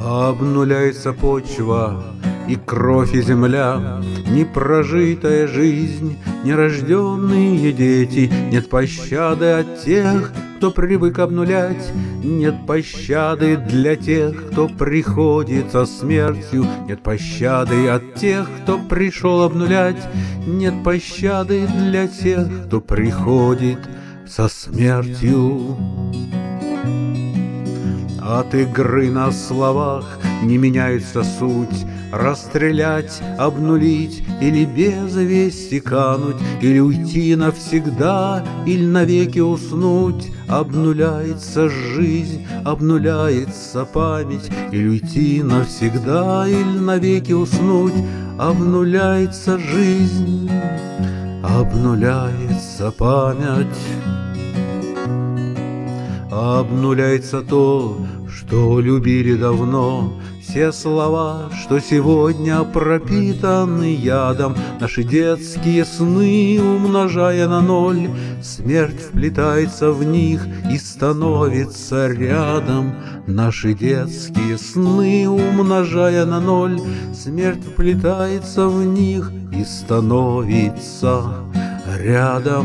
Обнуляется почва, и кровь, и земля, непрожитая жизнь, нерожденные дети. Нет пощады от тех, кто привык обнулять, нет пощады для тех, кто приходит со смертью, нет пощады от тех, кто пришел обнулять, нет пощады для тех, кто приходит со смертью. От игры на словах не меняется суть. Расстрелять, обнулить или без вести кануть, или уйти навсегда, или навеки уснуть. Обнуляется жизнь, обнуляется память, или уйти навсегда, или навеки уснуть. Обнуляется жизнь, обнуляется память. Обнуляется то, что любили давно, все слова, что сегодня пропитаны ядом, наши детские сны умножая на ноль. Смерть вплетается в них и становится рядом. Наши детские сны умножая на ноль, смерть вплетается в них и становится рядом.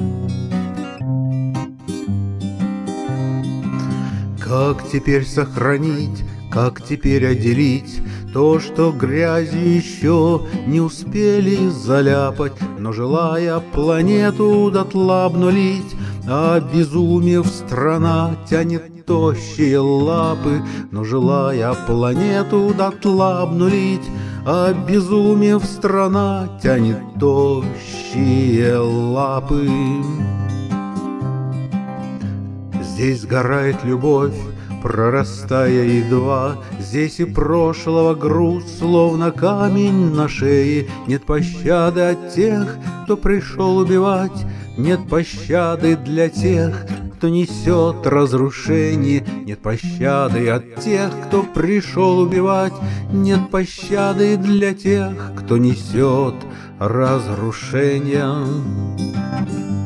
Как теперь сохранить, как теперь отделить то, что грязью еще не успели заляпать, но желая планету дотла обнулить, обезумев страна тянет тощие лапы, но желая планету дотла обнулить, обезумев страна тянет тощие лапы. Здесь сгорает любовь, прорастая едва, здесь и прошлого груз, словно камень на шее. Нет пощады от тех, кто пришел убивать, нет пощады для тех, кто несет разрушение. Нет пощады от тех, кто пришел убивать, нет пощады для тех, кто несет разрушение.